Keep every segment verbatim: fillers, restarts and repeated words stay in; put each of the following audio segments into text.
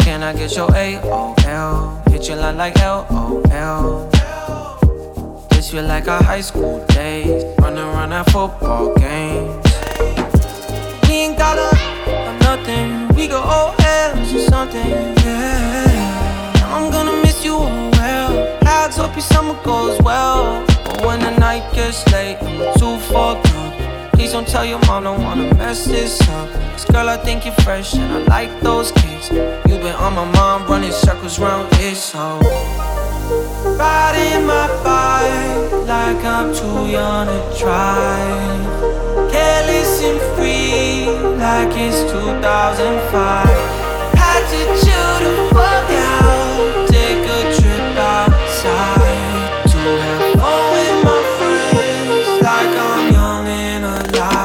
can I get your A O L? Hit your line like L O L. This feel like our high school days, running around at football games. We ain't gotta have nothing, we go O L's or something, yeah. Now I'm gonna miss you, oh well. I hope your summer goes well. But when the night gets late and we're too fucked up, please don't tell your mom, don't wanna mess this up. Cause girl, I think you're fresh and I like those kicks. You've been on my mind, running circles round it, so riding my bike like I'm too young to drive. Careless and free like it's two thousand five. Had to chill the fuck out, take a trip outside to have fun with my friends like I'm young and alive.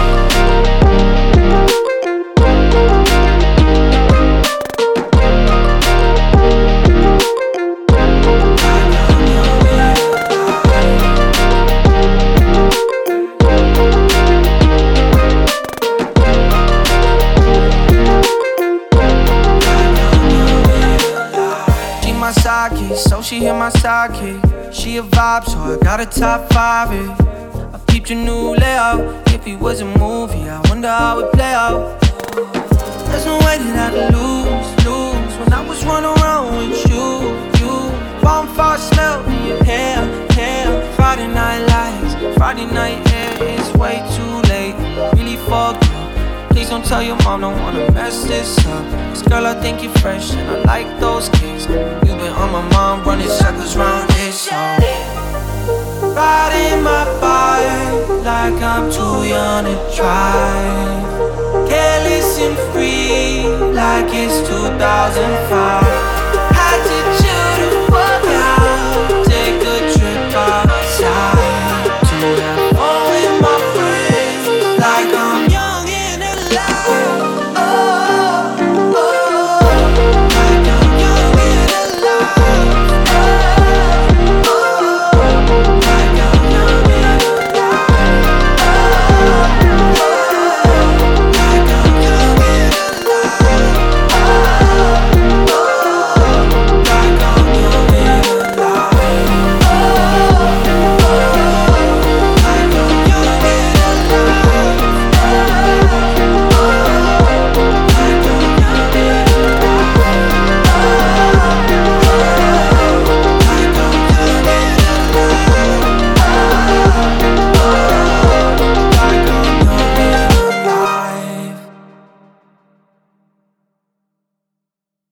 So she hit my sidekick. She a vibe, so I got a top five it. I peeped your new layout. If it was a movie, I wonder how it play out. There's no way that I could lose, lose when I was running around with you, you. Bonfire smell in your hair, hair. Friday night lights, Friday night air. It's way too late, really fucked up. Please don't tell your mom, don't wanna mess this up. Cause girl, I think you're fresh and I like those kicks. You've been on my mind, running circles round this song. Riding my bike like I'm too young to drive. Careless and free like it's two thousand five.